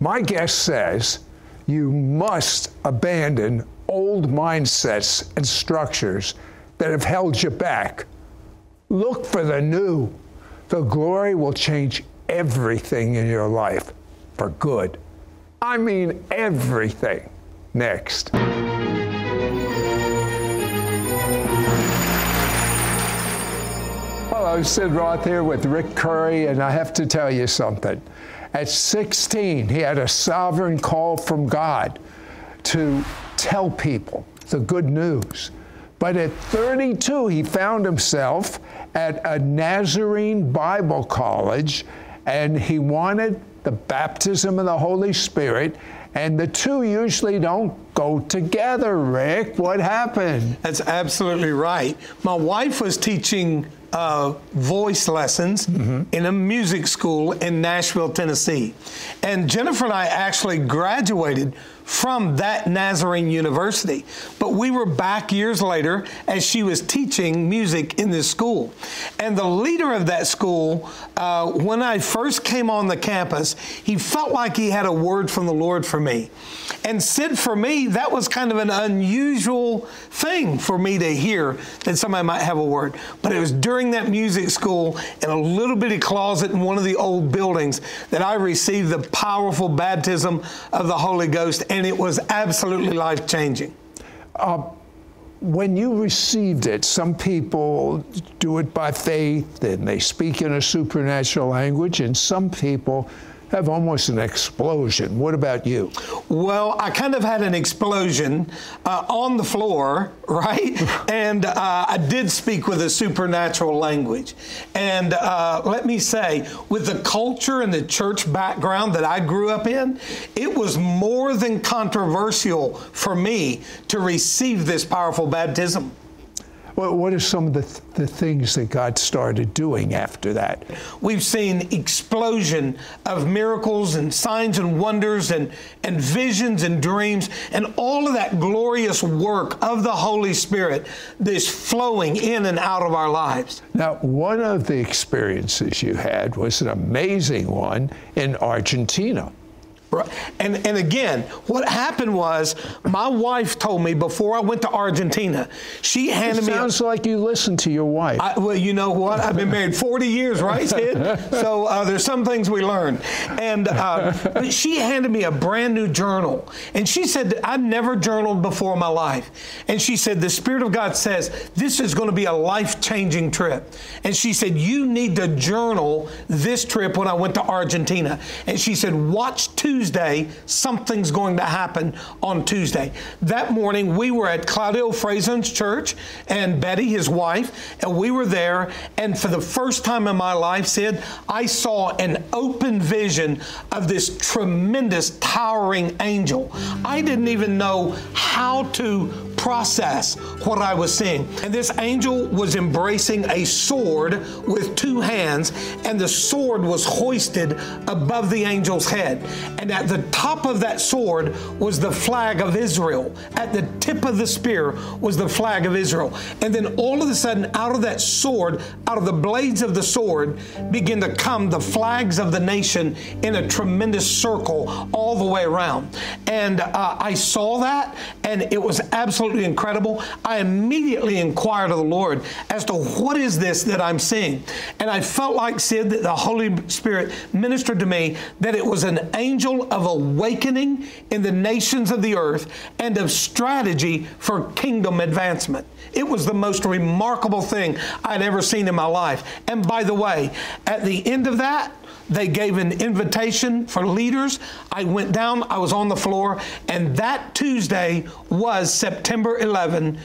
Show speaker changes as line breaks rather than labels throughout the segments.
My guest says you must abandon old mindsets and structures that have held you back. Look for the new. The glory will change everything in your life for good. I mean everything. Next. Hello, Sid Roth here with Rick Curry, and I have to tell you something. At 16, he had a sovereign call from God to tell people the good news. But at 32, he found himself at a Nazarene Bible college, and he wanted the baptism of the Holy Spirit, and the two usually don't go together, Rick. What happened?
That's absolutely right. My wife was teaching voice lessons in a music school in Nashville, Tennessee. And Jennifer and I actually graduated from that Nazarene University. But we were back years later as she was teaching music in this school. And the leader of that school, when I first came on the campus, he felt like he had a word from the Lord for me. And Sid, for me, that was kind of an unusual thing for me to hear, that somebody might have a word. But it was during that music school in a little bitty closet in one of the old buildings that I received the powerful baptism of the Holy Ghost, and it was absolutely life-changing.
When you received it, some people do it by faith and they speak in a supernatural language, and some people have almost an explosion. What about you?
Well, I kind of had an explosion on the floor, right? And I did speak with a supernatural language. And let me say, with the culture and the church background that I grew up in, it was more than controversial for me to receive this powerful baptism.
Well, what are some of the things that God started doing after that?
We've seen explosion of miracles and signs and wonders and visions and dreams and all of that glorious work of the Holy Spirit that's flowing in and out of our lives.
Now, one of the experiences you had was an amazing one in Argentina.
And again, what happened was, my wife told me before I went to Argentina, she handed me...
It sounds like you listened to your wife.
Well, you know what? I've been married 40 years, right, Sid? So there's some things we learn. And she handed me a brand new journal. And she said, I've never journaled before in my life. And she said, the Spirit of God says, this is going to be a life-changing trip. And she said, you need to journal this trip when I went to Argentina. And she said, watch Tuesday, something's going to happen on Tuesday. That morning, we were at Claudio Frazon's church, and Betty, his wife, and we were there. And for the first time in my life, Sid, I saw an open vision of this tremendous, towering angel. I didn't even know how to process what I was seeing. And this angel was embracing a sword with two hands, and the sword was hoisted above the angel's head. And at the top of that sword was the flag of Israel. At the tip of the spear was the flag of Israel. And then all of a sudden, out of that sword, out of the blades of the sword, began to come the flags of the nation in a tremendous circle all the way around. And I saw that, and it was absolutely incredible. I immediately inquired of the Lord as to what is this that I'm seeing. And I felt like, Sid, that the Holy Spirit ministered to me that it was an angel of awakening in the nations of the earth and of strategy for kingdom advancement. It was the most remarkable thing I'd ever seen in my life. And by the way, at the end of that, they gave an invitation for leaders. I went down, I was on the floor, and that Tuesday was September 11,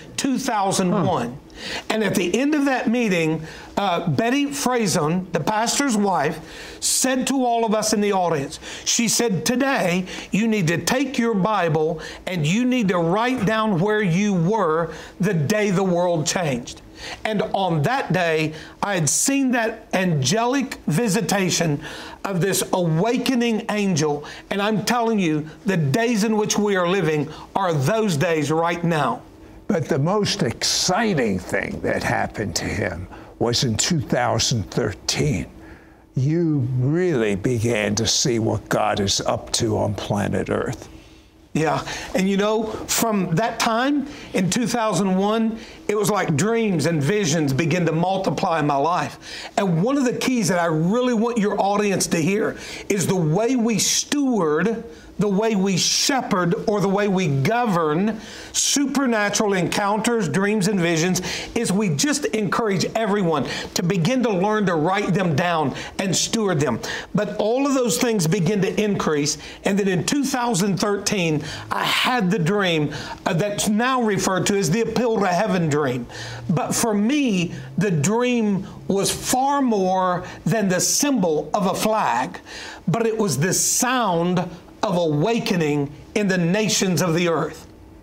2001. And at the end of that meeting, Betty Frazon, the pastor's wife, said to all of us in the audience, she said, today you need to take your Bible and you need to write down where you were the day the world changed. And on that day, I had seen that angelic visitation of this awakening angel. And I'm telling you, the days in which we are living are those days right now.
But the most exciting thing that happened to him was in 2013. you really began to see what God is up to on planet Earth.
Yeah, and you know, from that time in 2001, it was like dreams and visions began to multiply in my life. And one of the keys that I really want your audience to hear is the way we steward, the way we shepherd, or the way we govern supernatural encounters, dreams, and visions is we just encourage everyone to begin to learn to write them down and steward them. But all of those things begin to increase. And then in 2013, I had the dream that's now referred to as the Appeal to Heaven dream. But for me, the dream was far more than the symbol of a flag, but it was the sound of awakening in the nations of the earth.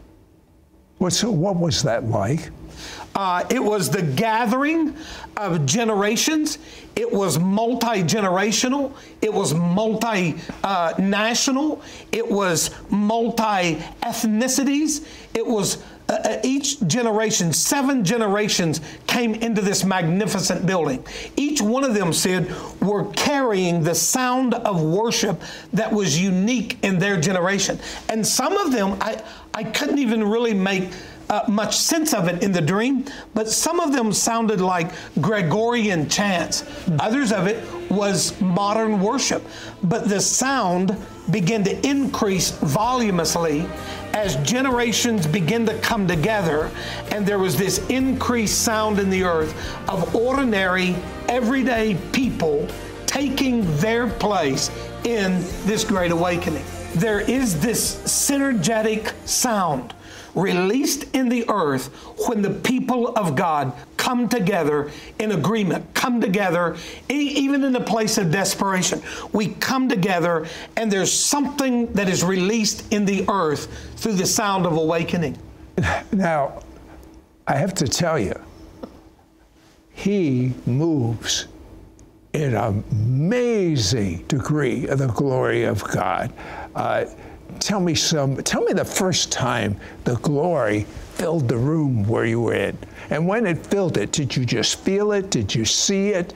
What was that like?
It was the gathering of generations. It was multi-generational. It was multi-national. It was multi-ethnicities. It was each generation, 7 generations came into this magnificent building. Each one of them, Sid, were carrying the sound of worship that was unique in their generation. And some of them, I couldn't even really make much sense of it in the dream, but some of them sounded like Gregorian chants. Others of it was modern worship. But the sound began to increase voluminously as generations begin to come together, and there was this increased sound in the earth of ordinary, everyday people taking their place in this great awakening. There is this synergetic sound released in the earth when the people of God come together in agreement, come together, even in a place of desperation. We come together, and there's something that is released in the earth through the sound of awakening.
Now, I have to tell you, he moves in an amazing degree of the glory of God. Tell me the first time the glory filled the room where you were in. And when it filled it, did you just feel it? Did you see it?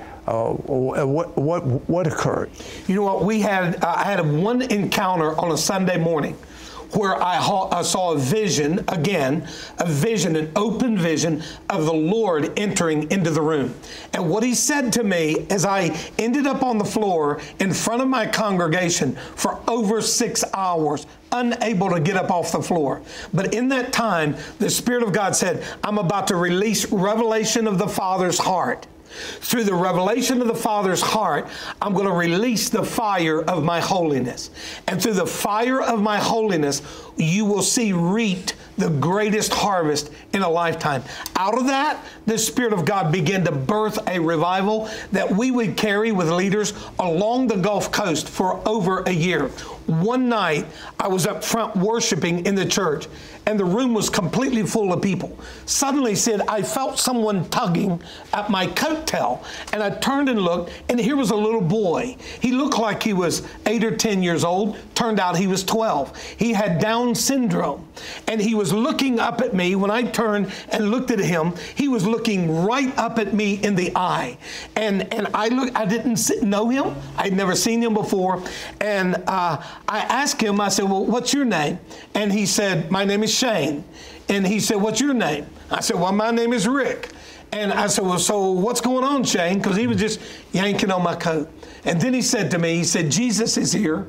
What occurred?
You know what? I had one encounter on a Sunday morning where I saw a vision, an open vision of the Lord entering into the room. And what he said to me as I ended up on the floor in front of my congregation for over 6 hours, unable to get up off the floor. But in that time, the Spirit of God said, I'm about to release revelation of the Father's heart. Through the revelation of the Father's heart, I'm going to release the fire of my holiness. And through the fire of my holiness, you will see reaped the greatest harvest in a lifetime. Out of that, the Spirit of God began to birth a revival that we would carry with leaders along the Gulf Coast for over a year. One night, I was up front worshiping in the church, and the room was completely full of people. Suddenly, Sid, I felt someone tugging at my coattail, and I turned and looked, and here was a little boy. He looked like he was 8 or 10 years old. Turned out he was 12. He had Down syndrome, and he was looking up at me. When I turned and looked at him, he was looking right up at me in the eye. And I didn't know him. I'd never seen him before. And I asked him, I said, well, what's your name? And he said, my name is Shane. And he said, what's your name? I said, well, my name is Rick. And I said, well, so what's going on, Shane? Because he was just yanking on my coat. And then he said to me, he said, Jesus is here.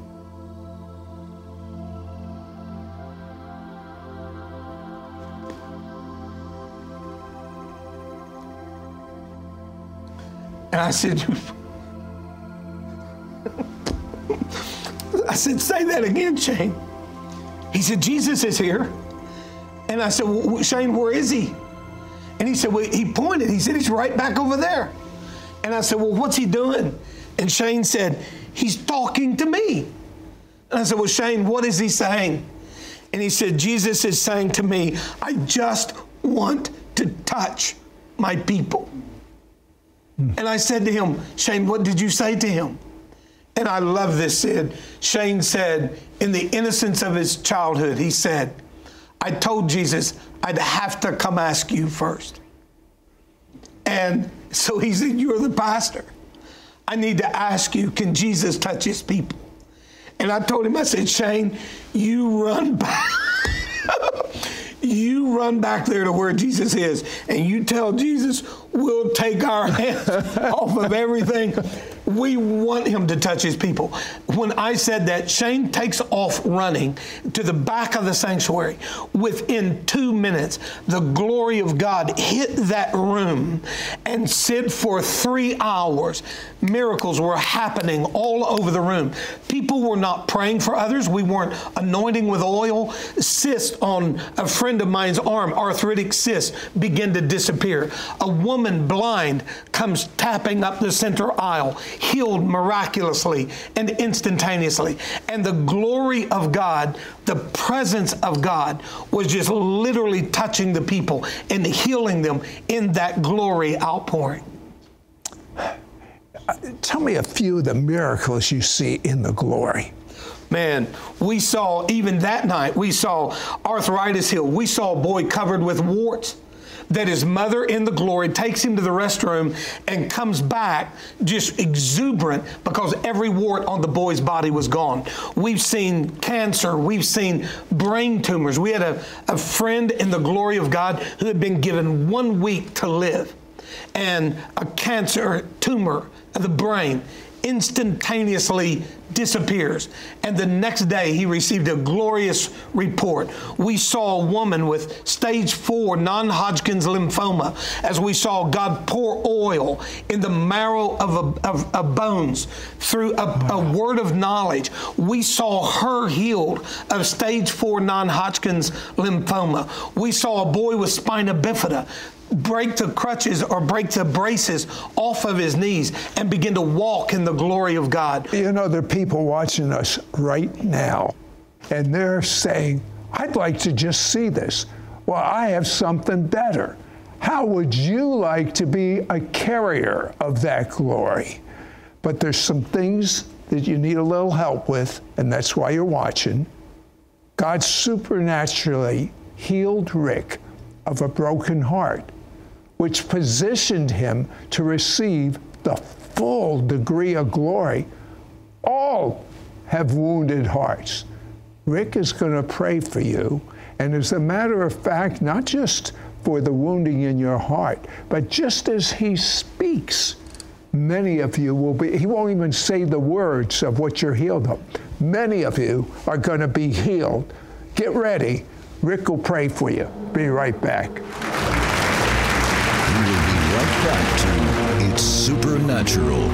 And I said, say that again, Shane. He said, Jesus is here. And I said, well, Shane, where is he? And he said, well, he pointed. He said, he's right back over there. And I said, well, what's he doing? And Shane said, he's talking to me. And I said, well, Shane, what is he saying? And he said, Jesus is saying to me, I just want to touch my people. And I said to him, Shane, what did you say to him? And I love this, Sid. Shane said, in the innocence of his childhood, he said, I told Jesus I'd have to come ask you first. And so he said, you're the pastor. I need to ask you, can Jesus touch his people? And I told him, I said, Shane, you run back. You run back there to where Jesus is, and you tell Jesus, we'll take our hands off of everything. We want him to touch his people. When I said that, Shane takes off running to the back of the sanctuary. Within 2 minutes, the glory of God hit that room, and said for 3 hours, miracles were happening all over the room. People were not praying for others. We weren't anointing with oil. Cysts on a friend of mine's arm, arthritic cysts, began to disappear. A woman blind comes tapping up the center aisle, healed miraculously and instantaneously. And the glory of God, the presence of God, was just literally touching the people and healing them in that glory outpouring.
Tell me a few of the miracles you see in the glory.
Man, we saw, even that night, we saw arthritis healed. We saw a boy covered with warts that his mother in the glory takes him to the restroom and comes back just exuberant because every wart on the boy's body was gone. We've seen cancer. We've seen brain tumors. We had a friend in the glory of God who had been given 1 week to live, and a cancer tumor of the brain instantaneously disappears. And the next day he received a glorious report. We saw a woman with stage 4 non-Hodgkin's lymphoma as we saw God pour oil in the marrow of bones through a word of knowledge. We saw her healed of stage 4 non-Hodgkin's lymphoma. We saw a boy with spina bifida break the crutches or break the braces off of his knees and begin to walk in the glory of God.
You know, there are people watching us right now, and they're saying, I'd like to just see this. Well, I have something better. How would you like to be a carrier of that glory? But there's some things that you need a little help with, and that's why you're watching. God supernaturally healed Rick of a broken heart, which positioned him to receive the full degree of glory. All have wounded hearts. Rick is going to pray for you, and as a matter of fact, not just for the wounding in your heart, but just as he speaks, many of you will be, he won't even say the words of what you're healed of. Many of you are going to be healed. Get ready. Rick will pray for you. Be right back.
We will be right back to It's Supernatural.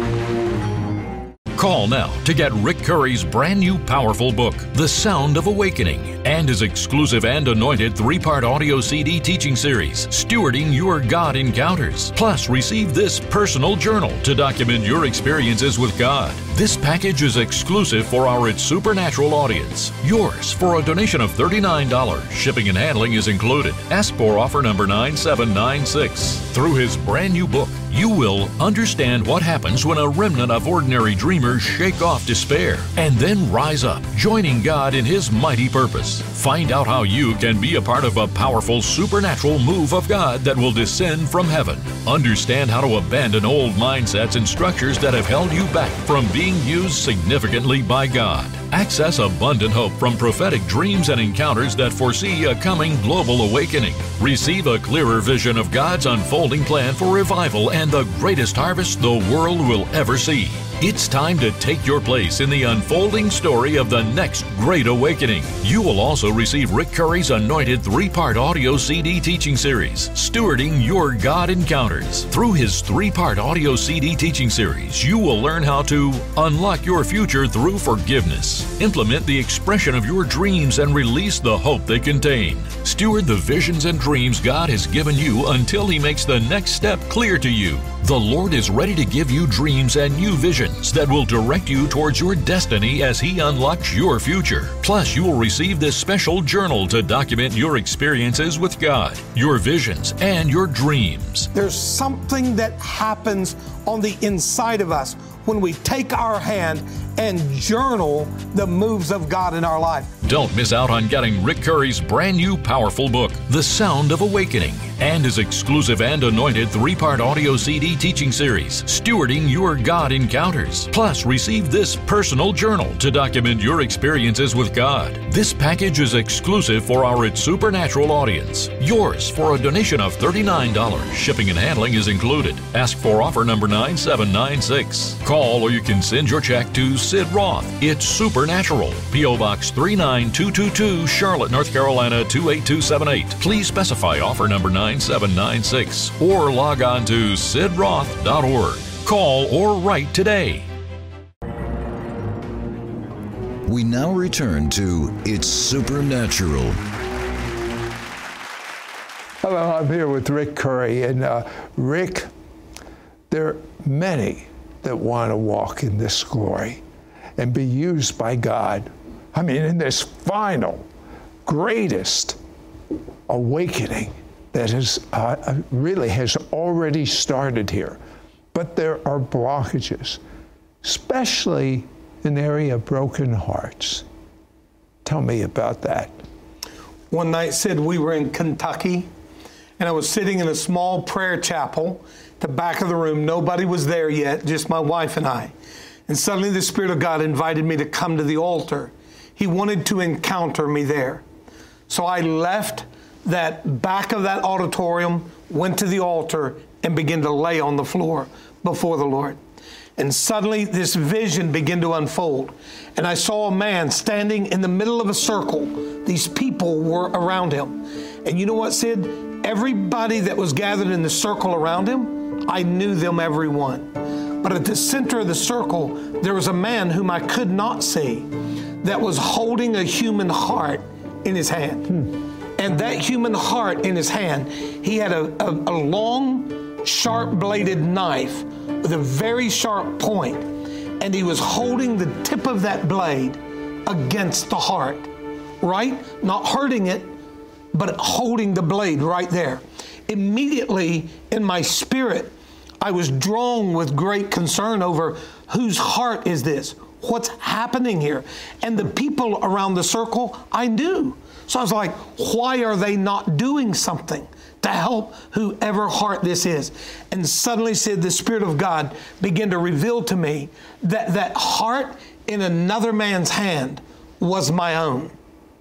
Call now to get Rick Curry's brand new powerful book, The Sound of Awakening, and his exclusive and anointed 3-part audio CD teaching series, Stewarding Your God Encounters. Plus, receive this personal journal to document your experiences with God. This package is exclusive for our It's Supernatural audience. Yours for a donation of $39. Shipping and handling is included. Ask for offer number 9796. Through his brand new book, you will understand what happens when a remnant of ordinary dreamers shake off despair and then rise up, joining God in His mighty purpose. Find out how you can be a part of a powerful supernatural move of God that will descend from heaven. Understand how to abandon old mindsets and structures that have held you back from being used significantly by God. Access abundant hope from prophetic dreams and encounters that foresee a coming global awakening. Receive a clearer vision of God's unfolding plan for revival and the greatest harvest the world will ever see. It's time to take your place in the unfolding story of the next great awakening. You will also receive Rick Curry's anointed 3-part audio CD teaching series, Stewarding Your God Encounters. Through his 3-part audio CD teaching series, you will learn how to unlock your future through forgiveness, implement the expression of your dreams, and release the hope they contain. Steward the visions and dreams God has given you until He makes the next step clear to you. The Lord is ready to give you dreams and new visions that will direct you towards your destiny as He unlocks your future. Plus, you will receive this special journal to document your experiences with God, your visions, and your dreams.
There's something that happens on the inside of us when we take our hand and journal the moves of God in our life.
Don't miss out on getting Rick Curry's brand new powerful book, The Sound of Awakening, and his exclusive and anointed 3-part audio CD teaching series, Stewarding Your God Encounters. Plus, receive this personal journal to document your experiences with God. This package is exclusive for our It's Supernatural audience. Yours for a donation of $39. Shipping and handling is included. Ask for offer number 9796. Call or you can send your check to Sid Roth. It's Supernatural. P.O. Box 39222, Charlotte, North Carolina 28278. Please specify offer number 9796 or log on to sidroth.org. Call or write today.
We now return to It's Supernatural.
Hello, I'm here with Rick Curry. And Rick, there are many that want to walk in this glory and be used by God. I mean, in this final, greatest awakening that really has already started here. But there are blockages, especially in the area of broken hearts. Tell me about that.
One night, Sid, we were in Kentucky, and I was sitting in a small prayer chapel at the back of the room. Nobody was there yet, just my wife and I. And suddenly the Spirit of God invited me to come to the altar. He wanted to encounter me there. So I left that back of that auditorium, went to the altar, and began to lay on the floor before the Lord. And suddenly this vision began to unfold. And I saw a man standing in the middle of a circle. These people were around him. And you know what, Sid? Everybody that was gathered in the circle around him, I knew them, every one. But at the center of the circle, there was a man whom I could not see that was holding a human heart in his hand. And that human heart in his hand, he had a long, sharp-bladed knife with a very sharp point, and he was holding the tip of that blade against the heart, right? Not hurting it, but holding the blade right there. Immediately in my spirit, I was drawn with great concern over whose heart is this? What's happening here? And the people around the circle, I knew. So I was like, why are they not doing something to help whoever heart this is? And suddenly, said, the Spirit of God began to reveal to me that that heart in another man's hand was my own.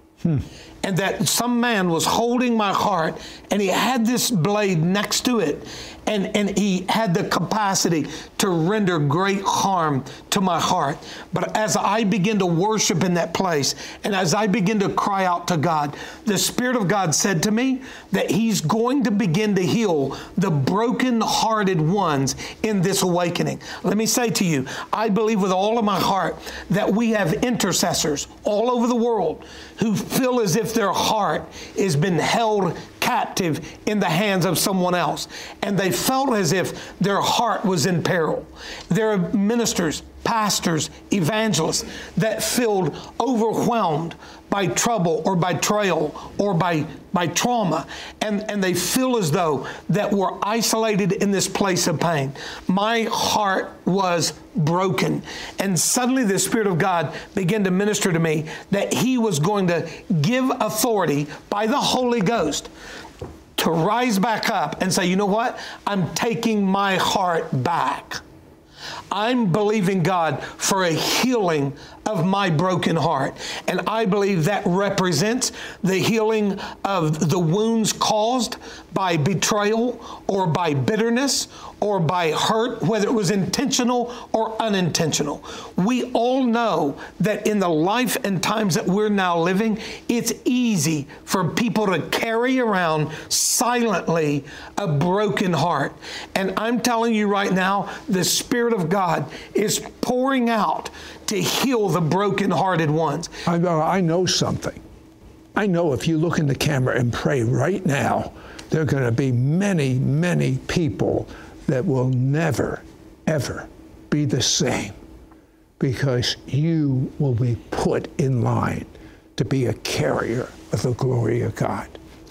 And that some man was holding my heart, and he had this blade next to it, and he had the capacity to render great harm to my heart. But as I begin to worship in that place, and as I begin to cry out to God, the Spirit of God said to me that He's going to begin to heal the broken-hearted ones in this awakening. Let me say to you, I believe with all of my heart that we have intercessors all over the world who feel as if their heart has been held captive in the hands of someone else, and they felt as if their heart was in peril. There are ministers, pastors, evangelists that feel overwhelmed by trouble or by betrayal or by trauma, and they feel as though that we're isolated in this place of pain. My heart was broken, and suddenly the Spirit of God began to minister to me that He was going to give authority by the Holy Ghost to rise back up and say, you know what? I'm taking my heart back. I'm believing God for a healing of my broken heart. And I believe that represents the healing of the wounds caused by betrayal or by bitterness or by hurt, whether it was intentional or unintentional. We all know that in the life and times that we're now living, it's easy for people to carry around silently a broken heart. And I'm telling you right now, the Spirit of God is pouring out to heal the broken-hearted ones.
I know something. I know if you look in the camera and pray right now, there are going to be many, many people that will never, ever be the same, because you will be put in line to be a carrier of the glory of God.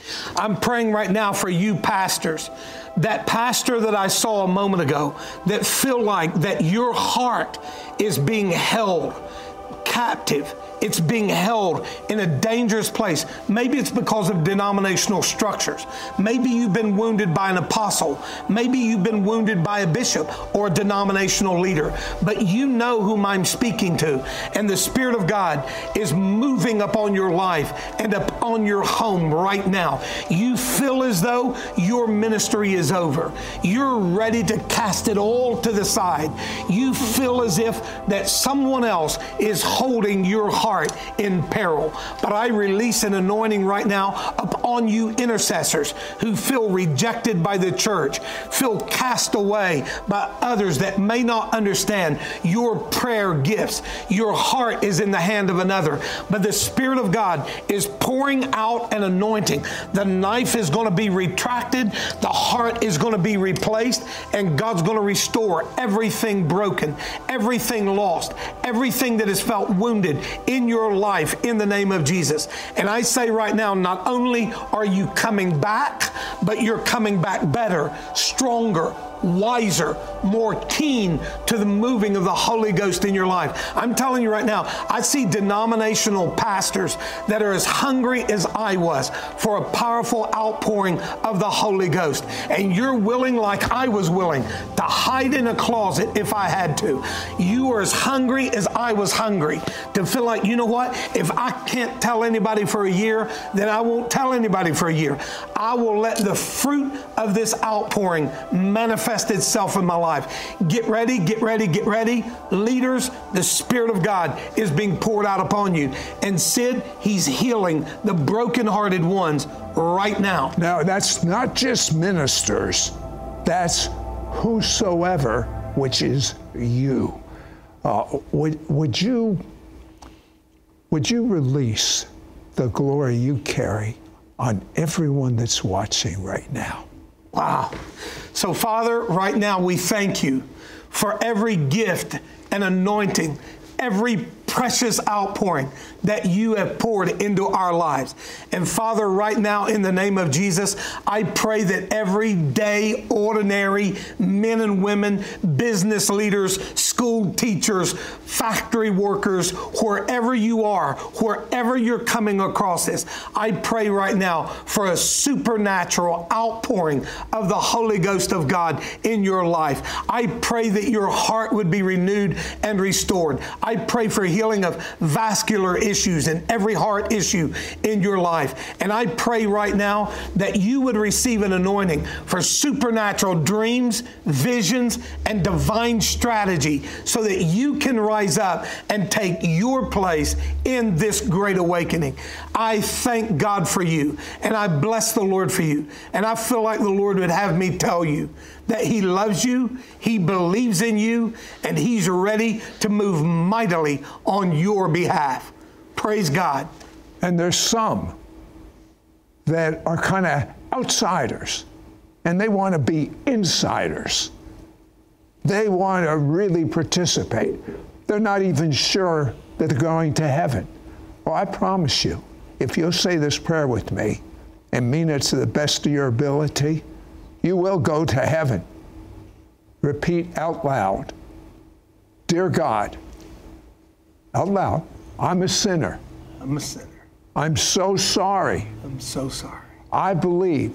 I'm praying right now for you pastors, that pastor that I saw a moment ago, that feel like that your heart is being held captive. It's being held in a dangerous place. Maybe it's because of denominational structures. Maybe you've been wounded by an apostle. Maybe you've been wounded by a bishop or a denominational leader. But you know whom I'm speaking to. And the Spirit of God is moving upon your life and upon your home right now. You feel as though your ministry is over. You're ready to cast it all to the side. You feel as if that someone else is holding your heart in peril. But I release an anointing right now upon you intercessors who feel rejected by the church, feel cast away by others that may not understand your prayer gifts. Your heart is in the hand of another, but the Spirit of God is pouring out an anointing. The knife is going to be retracted, the heart is going to be replaced, and God's going to restore everything broken, everything lost, everything that has felt wounded in your life in the name of Jesus. And I say right now, not only are you coming back, but you're coming back better, stronger, wiser, more keen to the moving of the Holy Ghost in your life. I'm telling you right now, I see denominational pastors that are as hungry as I was for a powerful outpouring of the Holy Ghost. And you're willing, like I was willing, to hide in a closet if I had to. You are as hungry as I was hungry to feel like, you know what? If I can't tell anybody for a year, then I won't tell anybody for a year. I will let the fruit of this outpouring manifest itself in my life. Get ready, get ready, get ready. Leaders, the Spirit of God is being poured out upon you. And Sid, He's healing the brokenhearted ones right now.
Now, that's not just ministers. That's whosoever, which is you. Would you release the glory you carry on everyone that's watching right now?
Wow. So, Father, right now we thank you for every gift and anointing, every precious outpouring that you have poured into our lives. And Father, right now in the name of Jesus, I pray that everyday, ordinary men and women, business leaders, school teachers, factory workers, wherever you are, wherever you're coming across this, I pray right now for a supernatural outpouring of the Holy Ghost of God in your life. I pray that your heart would be renewed and restored. I pray for healing of vascular issues and every heart issue in your life. And I pray right now that you would receive an anointing for supernatural dreams, visions, and divine strategy so that you can rise up and take your place in this great awakening. I thank God for you, and I bless the Lord for you. And I feel like the Lord would have me tell you that He loves you, He believes in you, and He's ready to move mightily on your behalf. Praise God.
And there's some that are kind of outsiders, and they want to be insiders. They want to really participate. They're not even sure that they're going to heaven. Well, I promise you, if you'll say this prayer with me and mean it to the best of your ability, you will go to heaven. Repeat out loud. Dear God, out loud, I'm a sinner.
I'm a sinner.
I'm so sorry.
I'm so sorry.
I believe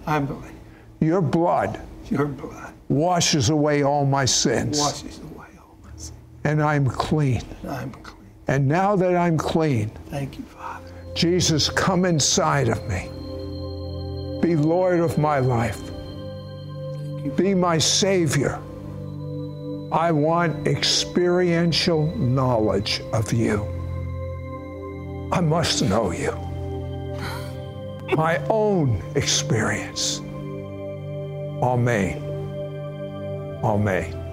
your blood washes away all my sins.
Washes away all my sins.
And I'm clean.
I'm clean.
And now that I'm clean,
thank you, Father.
Jesus, come inside of me. Be Lord of my life. Be my Savior. I want experiential knowledge of you. I must know you. My own experience. Amen. Amen.